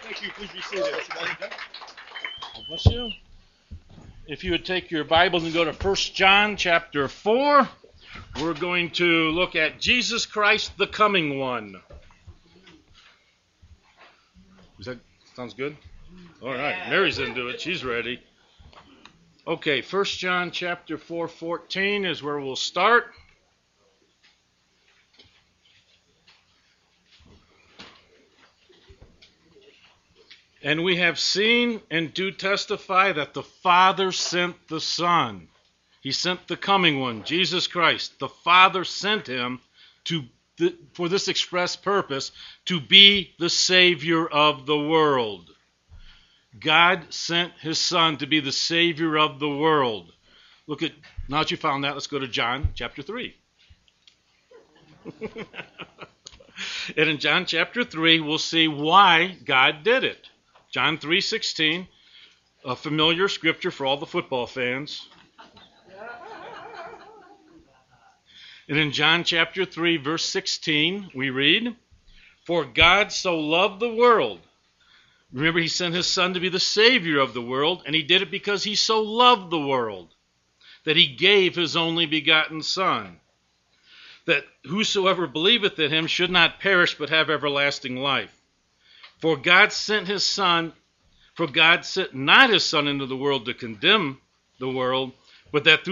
Thank you. Please be seated. God bless you. If you would take your Bibles and go to 1 John chapter 4, we're going to look at Jesus Christ, the coming one. Sounds good? All right. Mary's into it. She's ready. Okay, 1 John chapter 4:14 is where we'll start. And we have seen and do testify that the Father sent the Son. He sent the coming one, Jesus Christ. The Father sent him for this express purpose, to be the Savior of the world. God sent his Son to be the Savior of the world. Now that you found that, let's go to John chapter 3. And in John chapter 3, we'll see why God did it. John 3:16, a familiar scripture for all the football fans. And in John chapter 3, verse 16, we read, "For God so loved the world." Remember, he sent his Son to be the Savior of the world, and he did it because he so loved the world, that he gave his only begotten Son, that whosoever believeth in him should not perish but have everlasting life. For God sent not his Son into the world to condemn the world, but that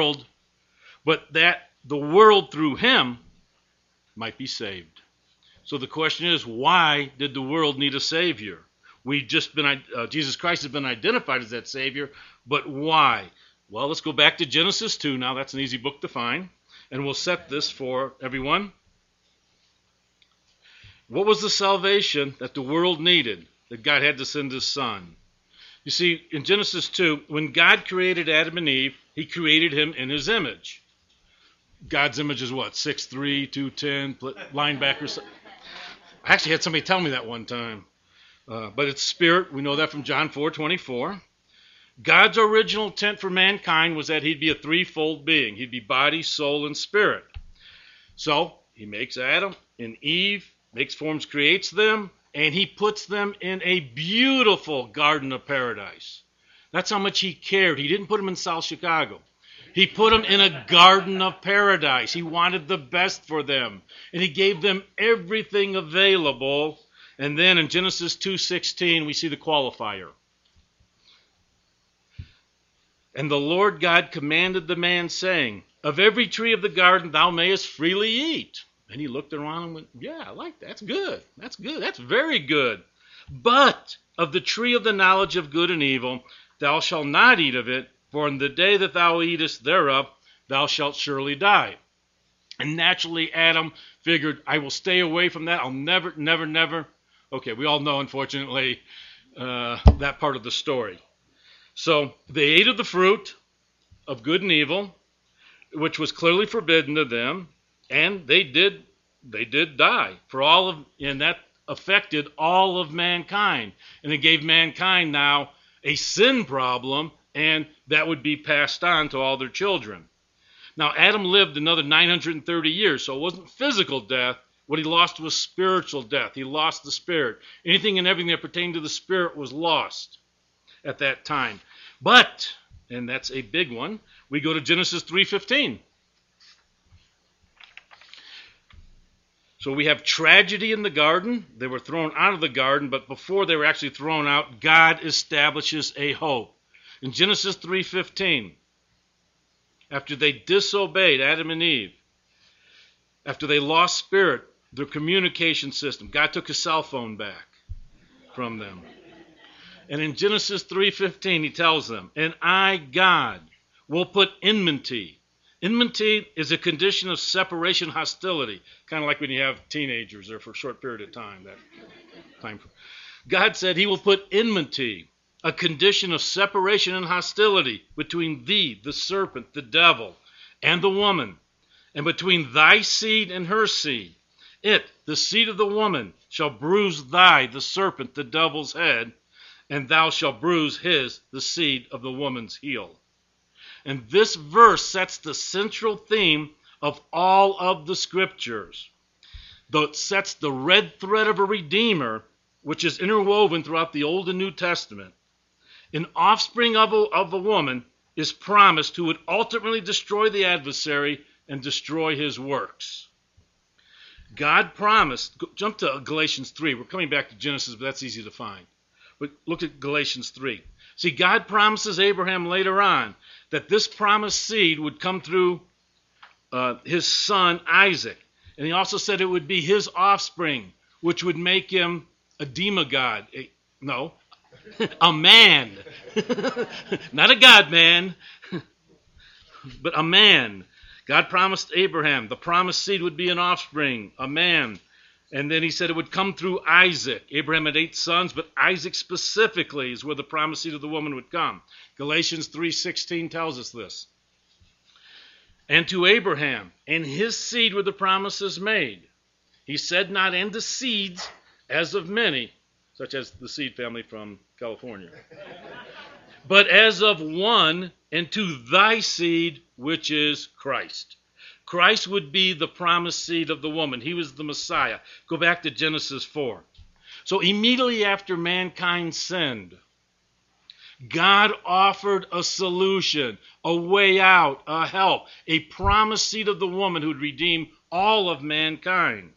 the world through him might be saved. So the question is, why did the world need a Savior? Jesus Christ has been identified as that Savior, but why? Well, let's go back to Genesis 2 now. That's an easy book to find, and we'll set this for everyone. What was the salvation that the world needed, that God had to send his Son? You see, in Genesis 2, when God created Adam and Eve, he created him in his image. God's image is what? 6'3", 210, linebacker. I actually had somebody tell me that one time. But it's spirit. We know that from John 4:24. God's original intent for mankind was that he'd be a threefold being. He'd be body, soul, and spirit. So he makes Adam and Eve, makes forms, creates them, and he puts them in a beautiful garden of paradise. That's how much he cared. He didn't put them in South Chicago. He put them in a garden of paradise. He wanted the best for them, and he gave them everything available. And then in Genesis 2:16, we see the qualifier. And the Lord God commanded the man, saying, "Of every tree of the garden thou mayest freely eat." And he looked around and went, "Yeah, I like that. That's good. That's good. That's very good. But of the tree of the knowledge of good and evil, thou shalt not eat of it, for in the day that thou eatest thereof, thou shalt surely die." And naturally, Adam figured, I will stay away from that. I'll never. Okay, we all know, unfortunately, that part of the story. So they ate of the fruit of good and evil, which was clearly forbidden to them. And they did die and that affected all of mankind. And it gave mankind now a sin problem, and that would be passed on to all their children. Now, Adam lived another 930 years, so it wasn't physical death. What he lost was spiritual death. He lost the spirit. Anything and everything that pertained to the spirit was lost at that time. But, and that's a big one, we go to Genesis 3:15. So we have tragedy in the garden. They were thrown out of the garden, but before they were actually thrown out, God establishes a hope. In Genesis 3:15, after they disobeyed Adam and Eve, after they lost spirit, their communication system, God took his cell phone back from them. And in Genesis 3:15, he tells them, "And I, God, will put enmity." Enmity is a condition of separation, hostility, kind of like when you have teenagers there for a short period of time. God said he will put enmity, a condition of separation and hostility, between thee, the serpent, the devil, and the woman, and between thy seed and her seed. It, the seed of the woman, shall bruise the serpent, the devil's head, and thou shalt bruise the seed of the woman's heel. And this verse sets the central theme of all of the scriptures. Though it sets the red thread of a redeemer which is interwoven throughout the Old and New Testament, an offspring of a woman is promised who would ultimately destroy the adversary and destroy his works. God promised, jump to Galatians 3. We're coming back to Genesis, but that's easy to find. But look at Galatians 3. See, God promises Abraham later on that this promised seed would come through his son Isaac. And he also said it would be his offspring, which would make him a demigod. A man. Not a God man, but a man. God promised Abraham the promised seed would be an offspring, a man. And then he said it would come through Isaac. Abraham had 8 sons, but Isaac specifically is where the promised seed of the woman would come. Galatians 3:16 tells us this. And to Abraham and his seed were the promises made. He said not, and the seeds as of many, such as the Seed family from California, but as of one, and to thy seed, which is Christ. Christ would be the promised seed of the woman. He was the Messiah. Go back to Genesis 4. So immediately after mankind sinned, God offered a solution, a way out, a help, a promised seed of the woman who would redeem all of mankind.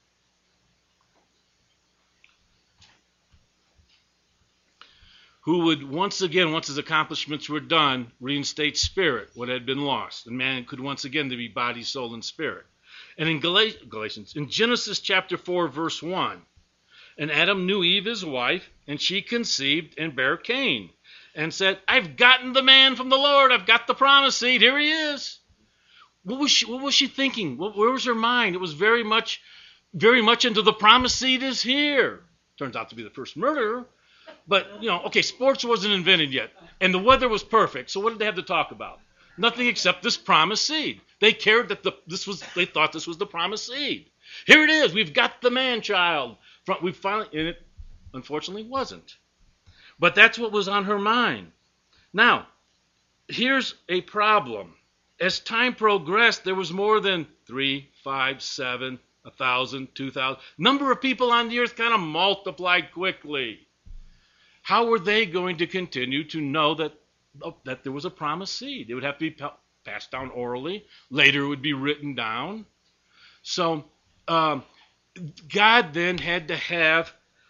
Who would once again, once his accomplishments were done, reinstate spirit, what had been lost. And man could once again be body, soul, and spirit. And in in Genesis chapter 4, verse 1, and Adam knew Eve his wife, and she conceived and bare Cain, and said, I've gotten the man from the Lord. I've got the promised seed. Here he is. What was she thinking? Where was her mind? It was very much into the promised seed is here. Turns out to be the first murderer. But, sports wasn't invented yet. And the weather was perfect. So what did they have to talk about? Nothing except this promised seed. They cared that they thought this was the promised seed. Here it is. We've got the man-child. And it unfortunately wasn't. But that's what was on her mind. Now, here's a problem. As time progressed, there was more than 3, 5, 7, 1,000, 2,000. Number of people on the earth kind of multiplied quickly. How were they going to continue to know that there was a promised seed? It would have to be passed down orally. Later it would be written down. So God then had to have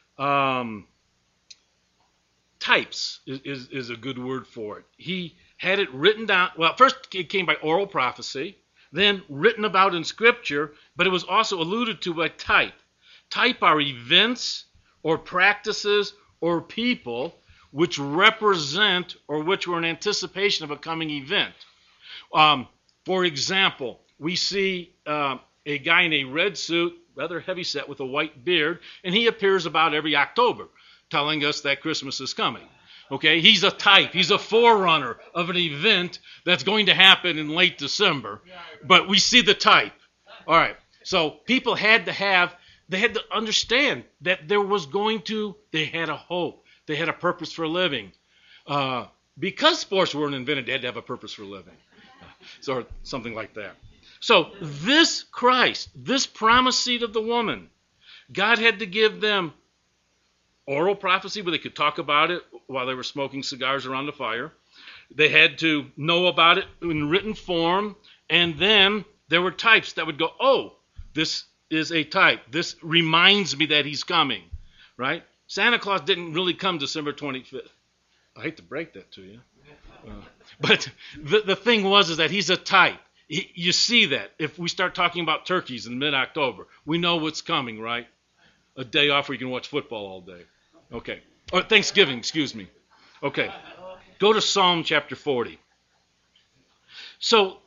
types is a good word for it. He had it written down. Well, first it came by oral prophecy, then written about in Scripture, but it was also alluded to by type. Type are events or practices or people which represent or which were an anticipation of a coming event. For example, we see a guy in a red suit, rather heavy set with a white beard, and he appears about every October telling us that Christmas is coming. Okay, he's a type. He's a forerunner of an event that's going to happen in late December. But we see the type. All right, so people had to understand that they had a hope. They had a purpose for living. Because sports weren't invented, they had to have a purpose for living. So something like that. So this Christ, this promised seed of the woman, God had to give them oral prophecy where they could talk about it while they were smoking cigars around the fire. They had to know about it in written form. And then there were types that would go, oh, this is a type. This reminds me that he's coming, right? Santa Claus didn't really come December 25th. I hate to break that to you. But the thing is that he's a type. You see that. If we start talking about turkeys in mid-October, we know what's coming, right? A day off where you can watch football all day. Okay. Or Thanksgiving, excuse me. Okay. Go to Psalm chapter 40. So,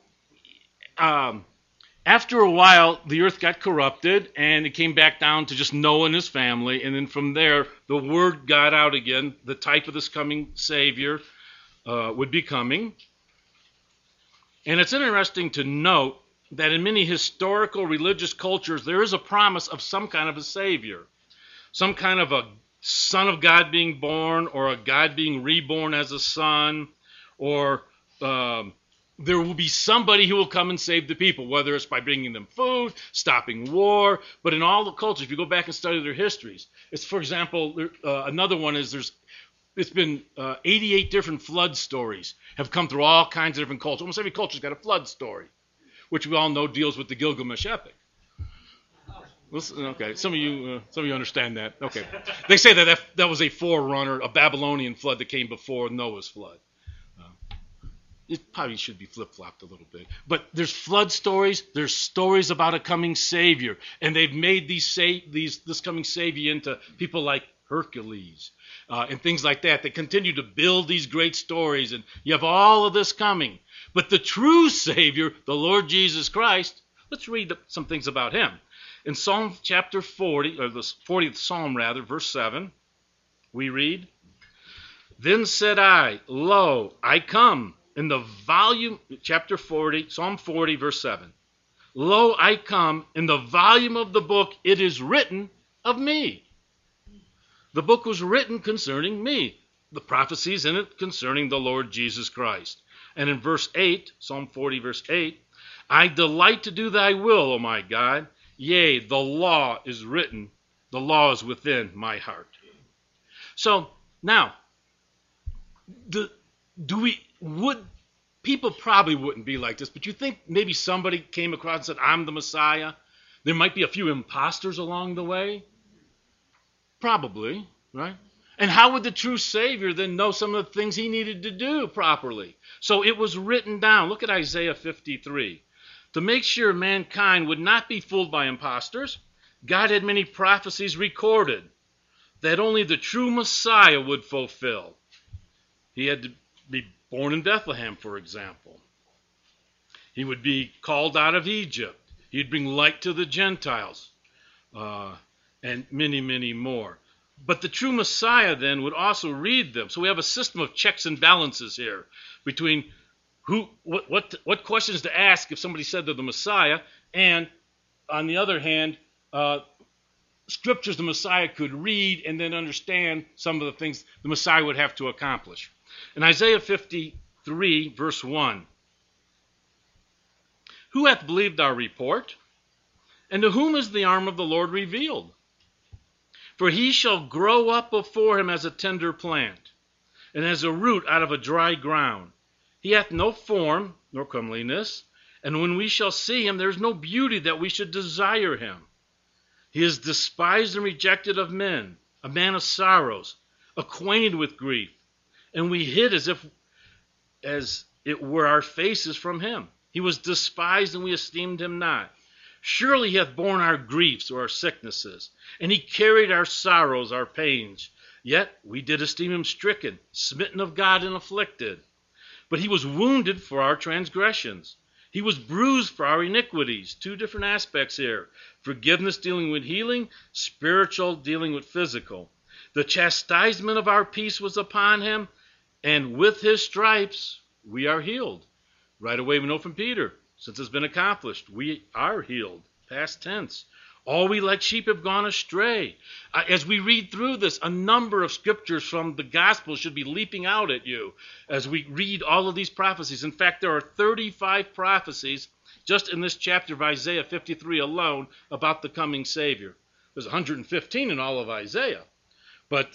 after a while, the earth got corrupted, and it came back down to just Noah and his family. And then from there, the word got out again. The type of this coming Savior would be coming. And it's interesting to note that in many historical religious cultures, there is a promise of some kind of a Savior. Some kind of a Son of God being born, or a God being reborn as a son, or there will be somebody who will come and save the people, whether it's by bringing them food, stopping war. But in all the cultures, if you go back and study their histories, It's, for example, another one is it's been 88 different flood stories have come through all kinds of different cultures. Almost every culture's got a flood story, which we all know deals with the Gilgamesh epic. Okay, some of you understand that. Okay, they say that was a forerunner, a Babylonian flood that came before Noah's flood. It probably should be flip-flopped a little bit. But there's flood stories. There's stories about a coming Savior. And they've made this coming Savior into people like Hercules and things like that. They continue to build these great stories. And you have all of this coming. But the true Savior, the Lord Jesus Christ, let's read some things about him. In Psalm chapter 40, or the 40th Psalm rather, verse 7, we read, "Then said I, Lo, I come." In the volume, chapter 40, Psalm 40, verse 7. "Lo, I come, in the volume of the book it is written of me." The book was written concerning me. The prophecies in it concerning the Lord Jesus Christ. And in verse 8, Psalm 40, verse 8, "I delight to do thy will, O my God. Yea, the law is written. The law is within my heart." So, now, people probably wouldn't be like this, but you think maybe somebody came across and said, "I'm the Messiah"? There might be a few imposters along the way. Probably, right? And how would the true Savior then know some of the things he needed to do properly? So it was written down. Look at Isaiah 53. To make sure mankind would not be fooled by imposters, God had many prophecies recorded that only the true Messiah would fulfill. He had to be born in Bethlehem, for example. He would be called out of Egypt. He'd bring light to the Gentiles, and many, many more. But the true Messiah then would also read them. So we have a system of checks and balances here between what questions to ask if somebody said they're the Messiah, and on the other hand, scriptures the Messiah could read and then understand some of the things the Messiah would have to accomplish. In Isaiah 53, verse 1, "Who hath believed our report? And to whom is the arm of the Lord revealed? For he shall grow up before him as a tender plant, and as a root out of a dry ground. He hath no form nor comeliness, and when we shall see him, there is no beauty that we should desire him. He is despised and rejected of men, a man of sorrows, acquainted with grief. And we hid as it were our faces from him. He was despised, and we esteemed him not. Surely he hath borne our griefs or our sicknesses, and he carried our sorrows, our pains. Yet we did esteem him stricken, smitten of God, and afflicted. But he was wounded for our transgressions. He was bruised for our iniquities." Two different aspects here. Forgiveness dealing with healing, spiritual dealing with physical. "The chastisement of our peace was upon him, and with his stripes we are healed." Right away we know from Peter, since it's been accomplished, we are healed. Past tense. "All we like sheep have gone astray." As we read through this, a number of scriptures from the gospel should be leaping out at you as we read all of these prophecies. In fact, there are 35 prophecies just in this chapter of Isaiah 53 alone about the coming Savior. There's 115 in all of Isaiah, but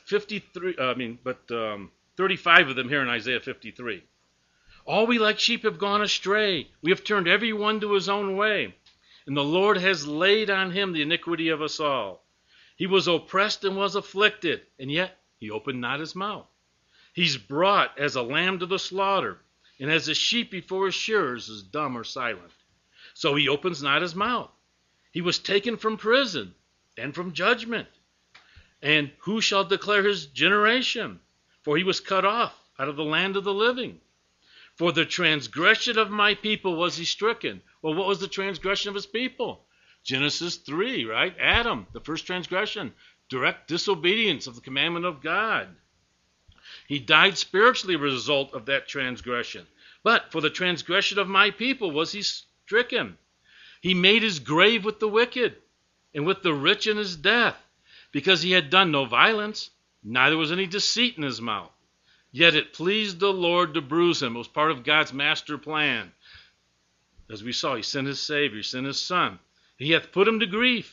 35 of them here in Isaiah 53. "All we like sheep have gone astray. We have turned every one to his own way. And the Lord has laid on him the iniquity of us all. He was oppressed and was afflicted, and yet he opened not his mouth. He's brought as a lamb to the slaughter, and as a sheep before his shearers is dumb or silent. So he opens not his mouth. He was taken from prison and from judgment. And who shall declare his generation? For he was cut off out of the land of the living. For the transgression of my people was he stricken." Well, what was the transgression of his people? Genesis 3, right? Adam, the first transgression, direct disobedience of the commandment of God. He died spiritually as a result of that transgression. But for the transgression of my people was he stricken. He made his grave with the wicked and with the rich in his death, because he had done no violence, neither was any deceit in his mouth. Yet it pleased the Lord to bruise him. It was part of God's master plan. As we saw, he sent his Savior, he sent his Son. He hath put him to grief.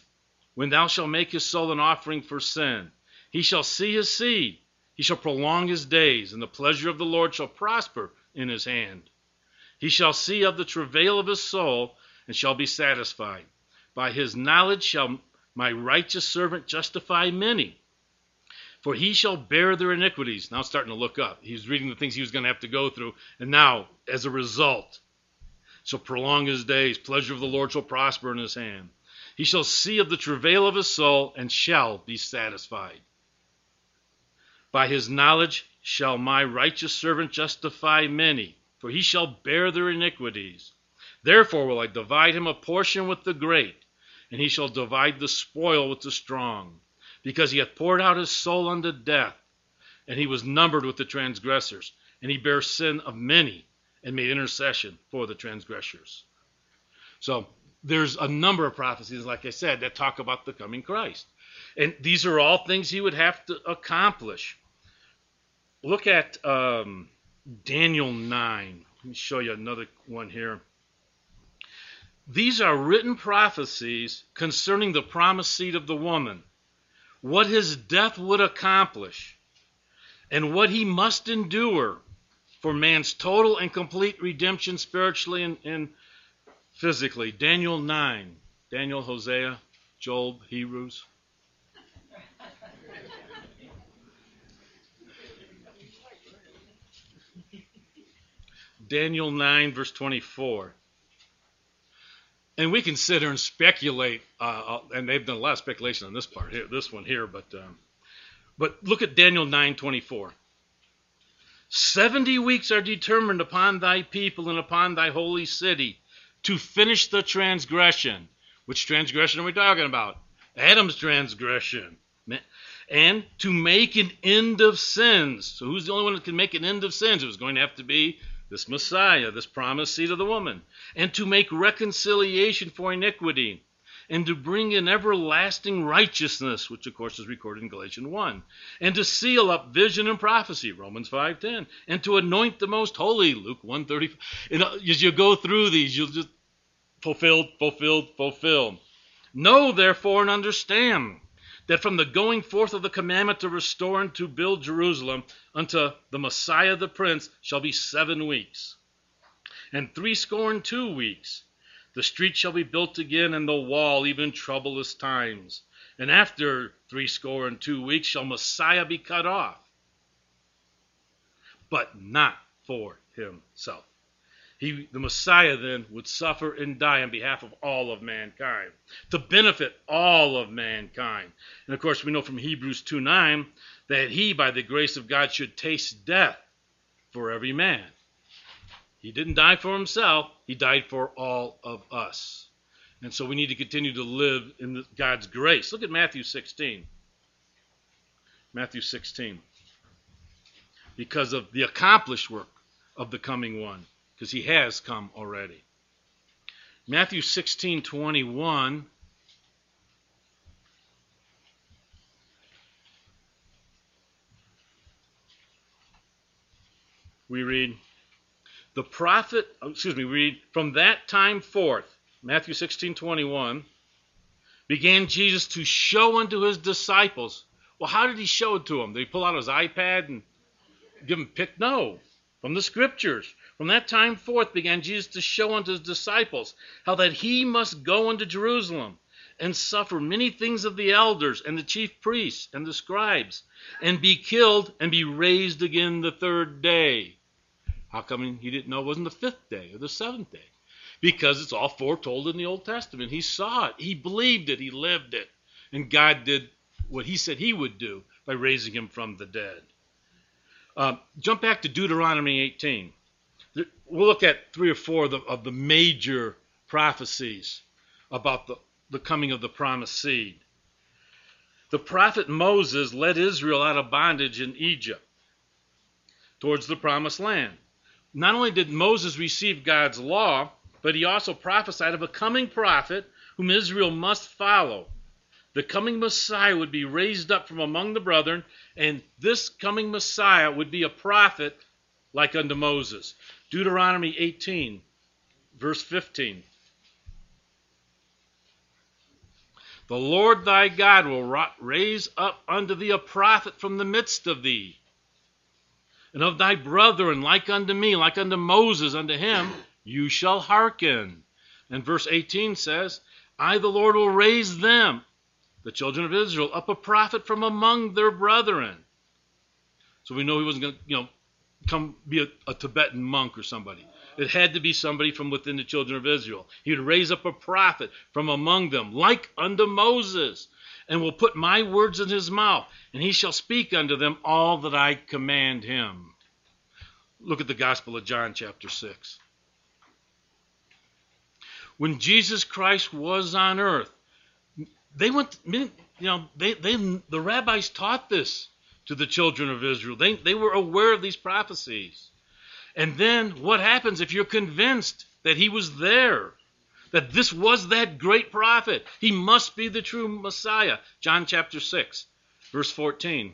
when thou shalt make his soul an offering for sin. He shall see his seed. He shall prolong his days, and the pleasure of the Lord shall prosper in his hand. He shall see of the travail of his soul, and shall be satisfied. By his knowledge shall my righteous servant justify many, for he shall bear their iniquities. Now it's starting to look up. He's reading the things he was going to have to go through, and now, as a result, shall prolong his days. Pleasure of the Lord shall prosper in his hand. He shall see of the travail of his soul, and shall be satisfied. By his knowledge shall my righteous servant justify many, for he shall bear their iniquities. Therefore will I divide him a portion with the great, and he shall divide the spoil with the strong, because he hath poured out his soul unto death, and he was numbered with the transgressors, and he bare sin of many, and made intercession for the transgressors. So there's a number of prophecies, like I said, that talk about the coming Christ. And these are all things he would have to accomplish. Look at Daniel 9. Let me show you another one here. These are written prophecies concerning the promised seed of the woman, what his death would accomplish, and what he must endure for man's total and complete redemption spiritually and physically. Daniel 9. Daniel, Hosea, Job, Hebrews. Daniel 9, verse 24. And we can sit here and speculate, and they've done a lot of speculation on this part here, this one here, but look at Daniel 9:24. 70 weeks are determined upon thy people and upon thy holy city to finish the transgression. Which transgression are we talking about? Adam's transgression. And to make an end of sins. So who's the only one that can make an end of sins? It was going to have to be this Messiah, this promised seed of the woman. And to make reconciliation for iniquity. And to bring in everlasting righteousness, which of course is recorded in Galatians 1. And to seal up vision and prophecy, Romans 5:10. And to anoint the most holy, Luke 1:30. As you go through these, you'll just fulfilled. Know therefore and understand that from the going forth of the commandment to restore and to build Jerusalem unto the Messiah the Prince shall be 7 weeks. And 62 weeks. The street shall be built again, and the wall even in troublous times. And after 62 weeks shall Messiah be cut off. But not for himself. The Messiah then would suffer and die on behalf of all of mankind, to benefit all of mankind. And of course we know from Hebrews 2:9 that he, by the grace of God, should taste death for every man. He didn't die for himself, he died for all of us. And so we need to continue to live in God's grace. Look at Matthew 16. Matthew 16. Because of the accomplished work of the coming one. Because he has come already. Matthew 16:21. We read, we read, from that time forth, Matthew 16:21, began Jesus to show unto his disciples. Well, how did he show it to them? Did he pull out his iPad and give them pick? No. From the scriptures. From that time forth began Jesus to show unto his disciples how that he must go unto Jerusalem and suffer many things of the elders and the chief priests and the scribes, and be killed and be raised again the 3rd day. How come he didn't know it wasn't the 5th day or the 7th day? Because it's all foretold in the Old Testament. He saw it. He believed it. He lived it. And God did what he said he would do by raising him from the dead. Jump back to Deuteronomy 18. We'll look at 3 or 4 of the major prophecies about the coming of the promised seed. The prophet Moses led Israel out of bondage in Egypt towards the promised land. Not only did Moses receive God's law, but he also prophesied of a coming prophet whom Israel must follow. The coming Messiah would be raised up from among the brethren, and this coming Messiah would be a prophet like unto Moses. Deuteronomy 18, verse 15. The Lord thy God will raise up unto thee a prophet from the midst of thee. And of thy brethren, like unto me, like unto Moses, unto him, you shall hearken. And verse 18 says, I, the Lord, will raise them, the children of Israel, up a prophet from among their brethren. So we know he wasn't going to, come be a Tibetan monk or somebody. It had to be somebody from within the children of Israel. He would raise up a prophet from among them, like unto Moses, and will put my words in his mouth, and he shall speak unto them all that I command him. Look at the Gospel of John, chapter 6. When Jesus Christ was on earth, they went, the rabbis taught this to the children of Israel. They were aware of these prophecies. And then what happens if you're convinced that he was there, that this was that great prophet? He must be the true Messiah. John chapter 6, verse 14.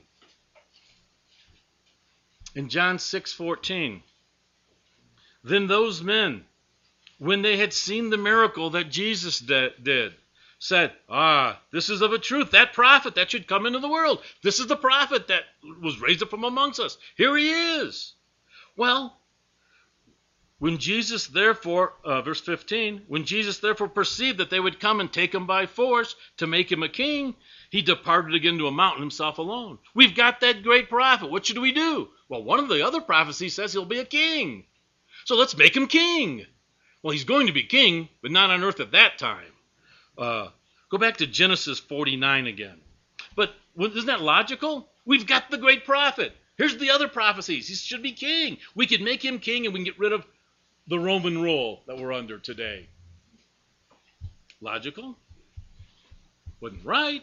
In John 6:14, then those men, when they had seen the miracle that Jesus did, said, this is of a truth, that prophet that should come into the world. This is the prophet that was raised up from amongst us. Here he is. Well, when Jesus therefore, verse 15, when Jesus therefore perceived that they would come and take him by force to make him a king, he departed again to a mountain himself alone. We've got that great prophet. What should we do? Well, one of the other prophecies says he'll be a king. So let's make him king. Well, he's going to be king, but not on earth at that time. Go back to Genesis 49 again. But isn't that logical? We've got the great prophet. Here's the other prophecies. He should be king. We could make him king and we can get rid of the Roman rule that we're under today. Logical? Wasn't right.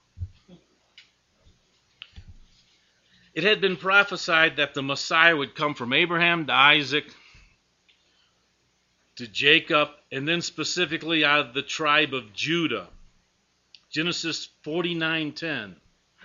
It had been prophesied that the Messiah would come from Abraham to Isaac to Jacob, and then specifically out of the tribe of Judah. Genesis 49:10.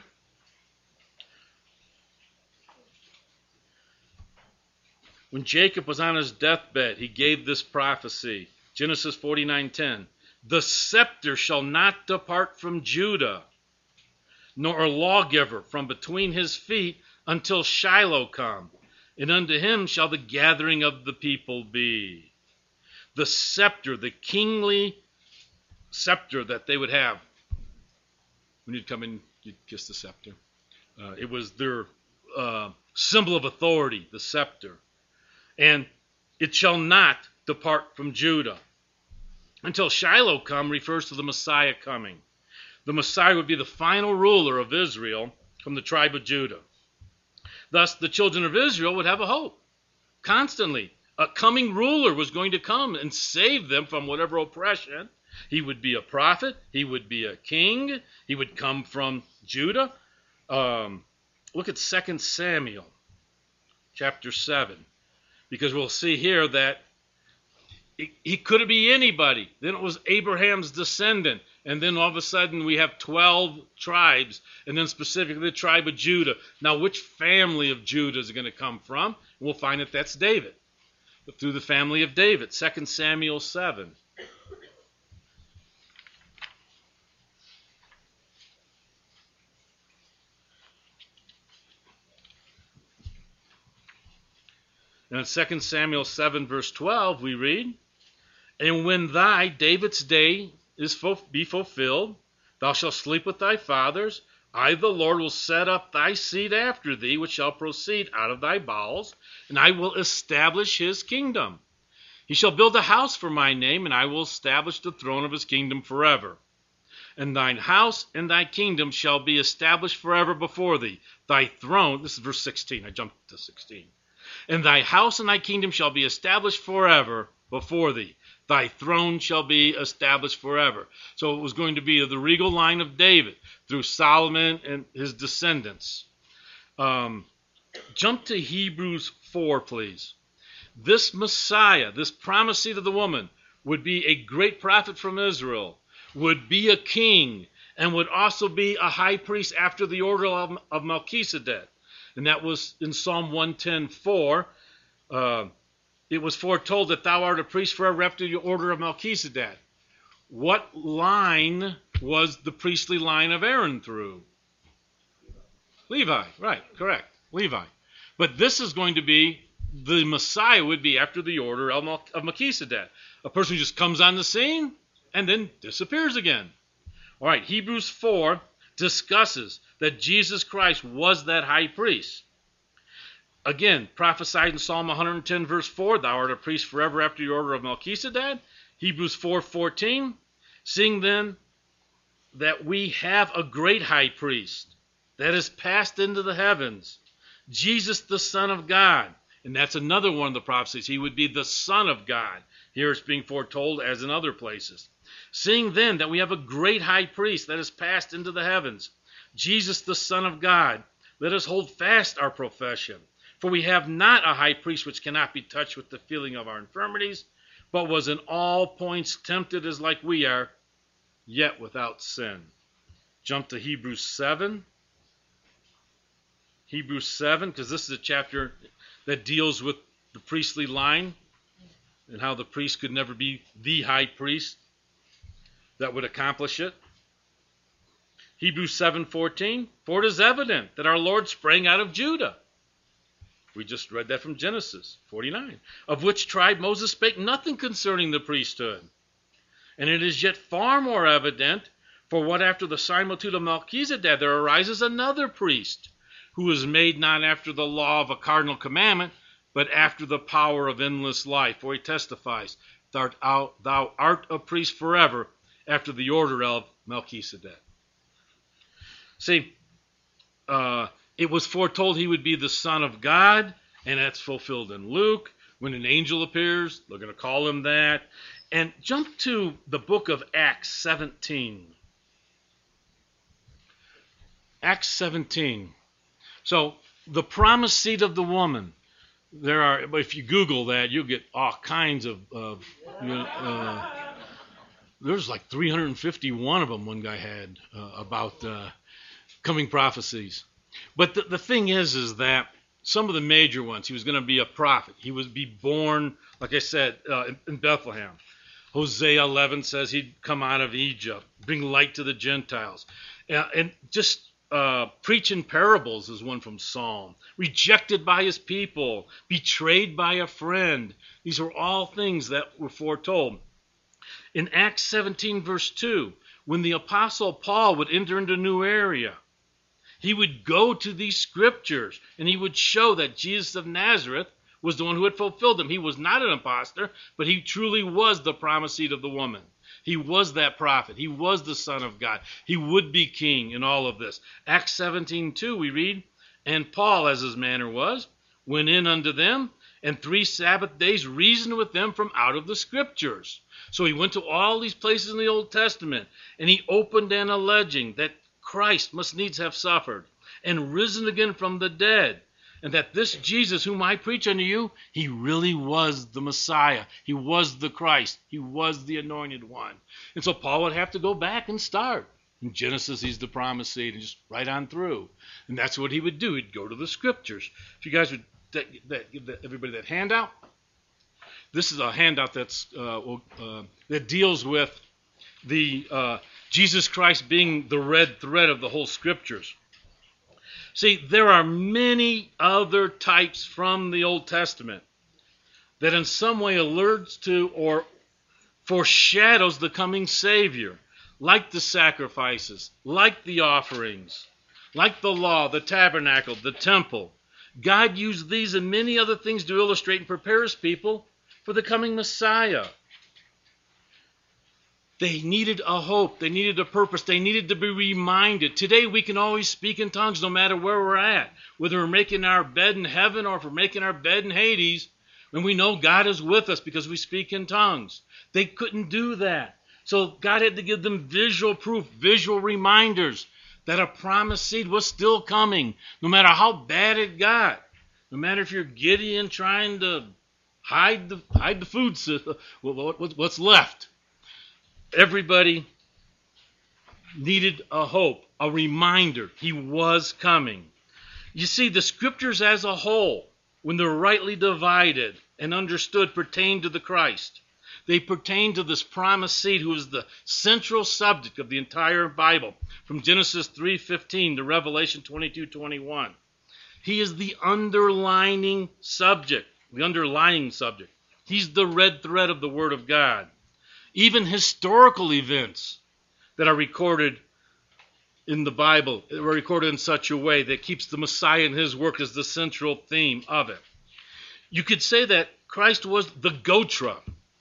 When Jacob was on his deathbed, he gave this prophecy. Genesis 49:10. The scepter shall not depart from Judah, nor a lawgiver from between his feet until Shiloh come, and unto him shall the gathering of the people be. The scepter, the kingly scepter that they would have. When you'd come in, you'd kiss the scepter. It was their symbol of authority, the scepter. And it shall not depart from Judah. Until Shiloh come refers to the Messiah coming. The Messiah would be the final ruler of Israel from the tribe of Judah. Thus, the children of Israel would have a hope. Constantly, a coming ruler was going to come and save them from whatever oppression. He would be a prophet. He would be a king. He would come from Judah. Look at 2 Samuel chapter 7. Because we'll see here that he could be anybody. Then it was Abraham's descendant. And then all of a sudden we have 12 tribes. And then specifically the tribe of Judah. Now which family of Judah is it going to come from? We'll find that that's David. But through the family of David. 2 Samuel 7. And in 2 Samuel 7, verse 12, we read, and when thy, David's day, be fulfilled, thou shalt sleep with thy fathers. I, the Lord, will set up thy seed after thee, which shall proceed out of thy bowels, and I will establish his kingdom. He shall build a house for my name, and I will establish the throne of his kingdom forever. And thine house and thy kingdom shall be established forever before thee. Thy throne, this is verse 16, I jumped to 16. And thy house and thy kingdom shall be established forever before thee. Thy throne shall be established forever. So it was going to be the regal line of David through Solomon and his descendants. Jump to Hebrews 4, please. This Messiah, this promised seed of the woman, would be a great prophet from Israel, would be a king, and would also be a high priest after the order of Melchizedek. And that was in Psalm 110:4. It was foretold that thou art a priest forever after the order of Melchizedek. What line was the priestly line of Aaron through? Levi, right, correct, Levi. But this is going to be, the Messiah would be after the order of Melchizedek. A person who just comes on the scene and then disappears again. All right, Hebrews 4 discusses that Jesus Christ was that high priest. Again, prophesied in Psalm 110, verse 4, thou art a priest forever after the order of Melchizedek. Hebrews 4:14, seeing then that we have a great high priest that is passed into the heavens, Jesus the Son of God. And that's another one of the prophecies. He would be the Son of God. Here it's being foretold as in other places. Seeing then that we have a great high priest that is passed into the heavens, Jesus the Son of God, let us hold fast our profession. For we have not a high priest which cannot be touched with the feeling of our infirmities, but was in all points tempted as like we are, yet without sin. Jump to Hebrews 7. Hebrews 7, because this is a chapter that deals with the priestly line and how the priest could never be the high priest that would accomplish it. Hebrews 7:14, for it is evident that our Lord sprang out of Judah. We just read that from Genesis 49, of which tribe Moses spake nothing concerning the priesthood. And it is yet far more evident, for what after the similitude of Melchizedek there arises another priest, who is made not after the law of a cardinal commandment, but after the power of endless life. For he testifies, thou art a priest forever, after the order of Melchizedek. See, it was foretold he would be the Son of God, and that's fulfilled in Luke. When an angel appears, they're going to call him that. And jump to the book of Acts 17. Acts 17. So, the promised seed of the woman. There are, if you Google that, you'll get all kinds of there's like 351 of them one guy had about coming prophecies. But the thing is that some of the major ones, he was going to be a prophet. He would be born, like I said, in Bethlehem. Hosea 11 says he'd come out of Egypt, bring light to the Gentiles. And just preaching parables is one from Psalm. Rejected by his people, betrayed by a friend. These were all things that were foretold. In Acts 17, verse 2, when the Apostle Paul would enter into a new area, he would go to these scriptures and he would show that Jesus of Nazareth was the one who had fulfilled them. He was not an imposter, but he truly was the promised seed of the woman. He was that prophet. He was the Son of God. He would be king in all of this. Acts 17:2 we read, and Paul, as his manner was, went in unto them, and 3 Sabbath days reasoned with them from out of the scriptures. So he went to all these places in the Old Testament, and he opened and alleging that Christ must needs have suffered, and risen again from the dead, and that this Jesus whom I preach unto you, he really was the Messiah. He was the Christ. He was the anointed one. And so Paul would have to go back and start. In Genesis, he's the promised seed, and just right on through. And that's what he would do. He'd go to the scriptures. If you guys would give everybody that handout. This is a handout that's that deals with the Jesus Christ being the red thread of the whole scriptures. See, there are many other types from the Old Testament that in some way alludes to or foreshadows the coming Savior, like the sacrifices, like the offerings, like the law, the tabernacle, the temple. God used these and many other things to illustrate and prepare his people for the coming Messiah. They needed a hope. They needed a purpose. They needed to be reminded. Today we can always speak in tongues no matter where we're at. Whether we're making our bed in heaven or if we're making our bed in Hades, and we know God is with us because we speak in tongues. They couldn't do that. So God had to give them visual proof, visual reminders that a promised seed was still coming, no matter how bad it got. No matter if you're Gideon trying to hide the food, what's left. Everybody needed a hope, a reminder. He was coming. You see, the scriptures as a whole, when they're rightly divided and understood, pertain to the Christ. They pertain to this promised seed who is the central subject of the entire Bible, from Genesis 3:15 to Revelation 22:21. He is the underlying subject. He's the red thread of the Word of God. Even historical events that are recorded in the Bible were recorded in such a way that keeps the Messiah and his work as the central theme of it. You could say that Christ was the Gotra.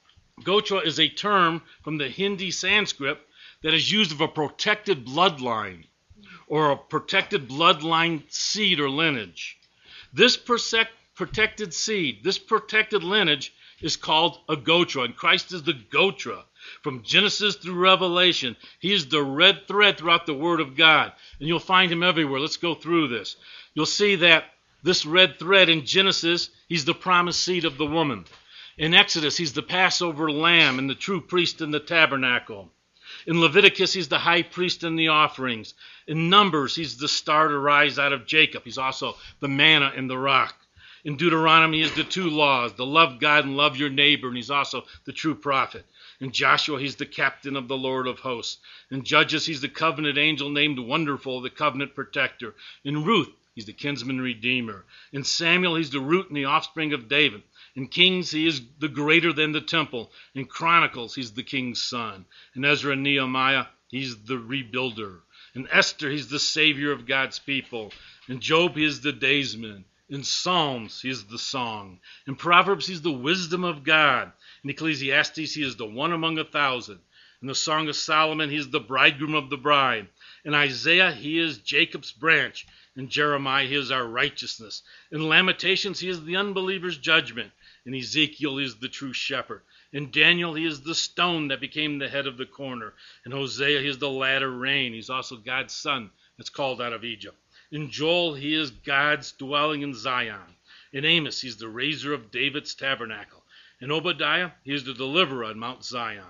Gotra is a term from the Hindi Sanskrit that is used of a protected bloodline or a protected bloodline seed or lineage. This protected seed, this protected lineage is called a Gotra, and Christ is the Gotra. From Genesis through Revelation, he is the red thread throughout the Word of God, and you'll find him everywhere. Let's go through this. You'll see that this red thread in Genesis, he's the promised seed of the woman. In Exodus, he's the Passover lamb and the true priest in the tabernacle. In Leviticus, he's the high priest in the offerings. In Numbers, he's the star to rise out of Jacob. He's also the manna in the rock. In Deuteronomy, he's the two laws, the love God and love your neighbor, and he's also the true prophet. In Joshua, he's the captain of the Lord of hosts. In Judges, he's the covenant angel named Wonderful, the covenant protector. In Ruth, he's the kinsman redeemer. In Samuel, he's the root and the offspring of David. In Kings, he is the greater than the temple. In Chronicles, he's the king's son. In Ezra and Nehemiah, he's the rebuilder. In Esther, he's the savior of God's people. In Job, he is the daysman. In Psalms, he is the song. In Proverbs, he's the wisdom of God. In Ecclesiastes, he is the one among 1,000. In the Song of Solomon, he is the bridegroom of the bride. In Isaiah, he is Jacob's branch. In Jeremiah, he is our righteousness. In Lamentations, he is the unbeliever's judgment. In Ezekiel, he is the true shepherd. In Daniel, he is the stone that became the head of the corner. In Hosea, he is the latter rain. He's also God's son that's called out of Egypt. In Joel, he is God's dwelling in Zion. In Amos, he's the raiser of David's tabernacle. In Obadiah, he is the deliverer on Mount Zion.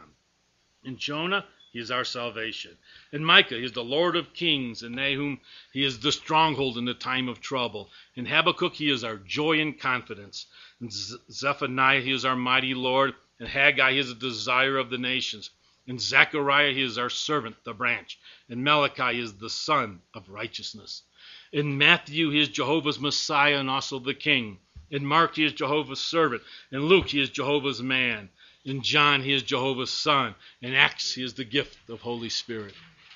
In Jonah, he is our salvation. In Micah, he is the Lord of kings. In Nahum, he is the stronghold in the time of trouble. In Habakkuk, he is our joy and confidence. In Zephaniah, he is our mighty Lord. In Haggai, he is the desire of the nations. In Zechariah, he is our servant, the branch. In Malachi, he is the son of righteousness. In Matthew, he is Jehovah's Messiah and also the King. In Mark, he is Jehovah's servant. In Luke, he is Jehovah's man. In John, he is Jehovah's son. In Acts, he is the gift of Holy Spirit.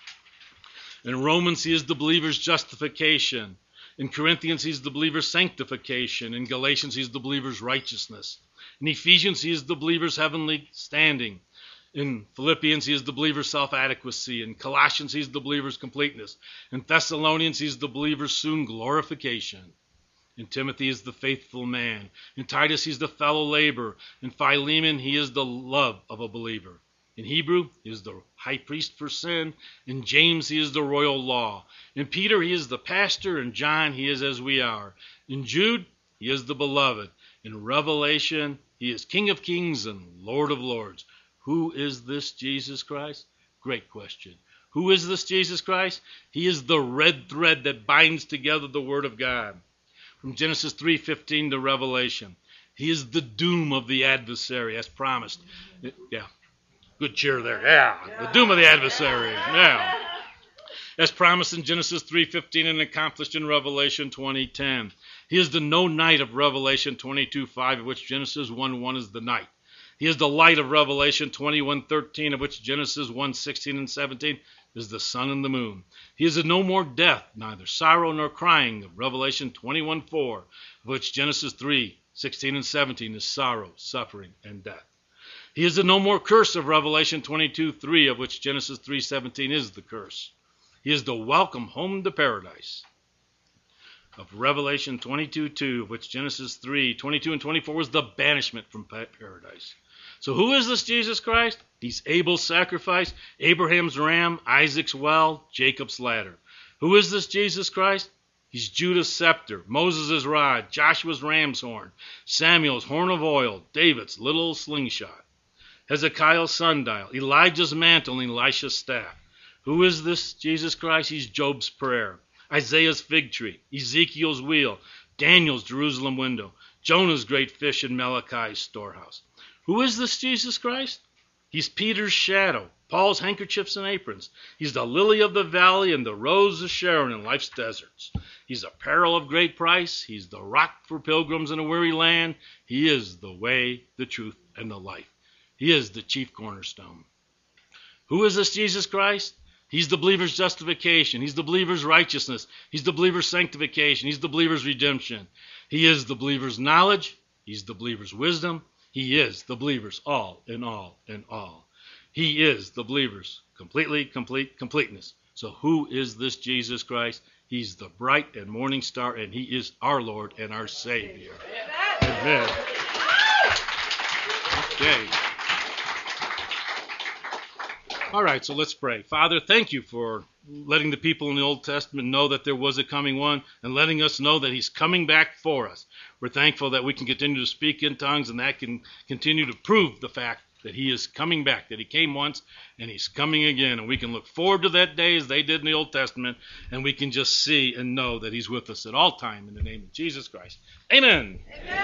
In Romans, he is the believer's justification. In Corinthians, he is the believer's sanctification. In Galatians, he is the believer's righteousness. In Ephesians, he is the believer's heavenly standing. In Philippians, he is the believer's self-adequacy. In Colossians, he's the believer's completeness. In Thessalonians, he's the believer's soon glorification. In Timothy, he's the faithful man. In Titus, he's the fellow laborer. In Philemon, he is the love of a believer. In Hebrew, he is the high priest for sin. In James, he is the royal law. In Peter, he is the pastor. In John, he is as we are. In Jude, he is the beloved. In Revelation, he is King of kings and Lord of lords. Who is this Jesus Christ? Great question. Who is this Jesus Christ? He is the red thread that binds together the Word of God. From Genesis 3:15 to Revelation. He is the doom of the adversary, as promised. Yeah, good cheer there. Yeah, the doom of the adversary. Yeah. As promised in Genesis 3:15 and accomplished in Revelation 20:10. He is the no night of Revelation 22:5, of which Genesis 1:1 is the night. He is the light of Revelation 21:13, of which Genesis 1:16 and 17 is the sun and the moon. He is a no more death, neither sorrow nor crying, of Revelation 21:4, of which Genesis 3:16 and 17 is sorrow, suffering, and death. He is a no more curse of Revelation 22:3, of which Genesis 3:17 is the curse. He is the welcome home to paradise of Revelation 22:2, of which Genesis 3:22 and 24 was the banishment from paradise. So who is this Jesus Christ? He's Abel's sacrifice, Abraham's ram, Isaac's well, Jacob's ladder. Who is this Jesus Christ? He's Judah's scepter, Moses' rod, Joshua's ram's horn, Samuel's horn of oil, David's little slingshot, Hezekiah's sundial, Elijah's mantle, and Elisha's staff. Who is this Jesus Christ? He's Job's prayer, Isaiah's fig tree, Ezekiel's wheel, Daniel's Jerusalem window, Jonah's great fish, and Malachi's storehouse. Who is this Jesus Christ? He's Peter's shadow, Paul's handkerchiefs and aprons. He's the lily of the valley and the rose of Sharon in life's deserts. He's a pearl of great price. He's the rock for pilgrims in a weary land. He is the way, the truth, and the life. He is the chief cornerstone. Who is this Jesus Christ? He's the believer's justification. He's the believer's righteousness. He's the believer's sanctification. He's the believer's redemption. He is the believer's knowledge. He's the believer's wisdom. He is the believer's all in all in all. He is the believer's completeness. So who is this Jesus Christ? He's the bright and morning star, and he is our Lord and our Savior. Amen. Okay. All right, so let's pray. Father, thank you for letting the people in the Old Testament know that there was a coming one and letting us know that he's coming back for us. We're thankful that we can continue to speak in tongues, and that can continue to prove the fact that he is coming back, that he came once and he's coming again. And we can look forward to that day as they did in the Old Testament, and we can just see and know that he's with us at all time in the name of Jesus Christ. Amen. Amen.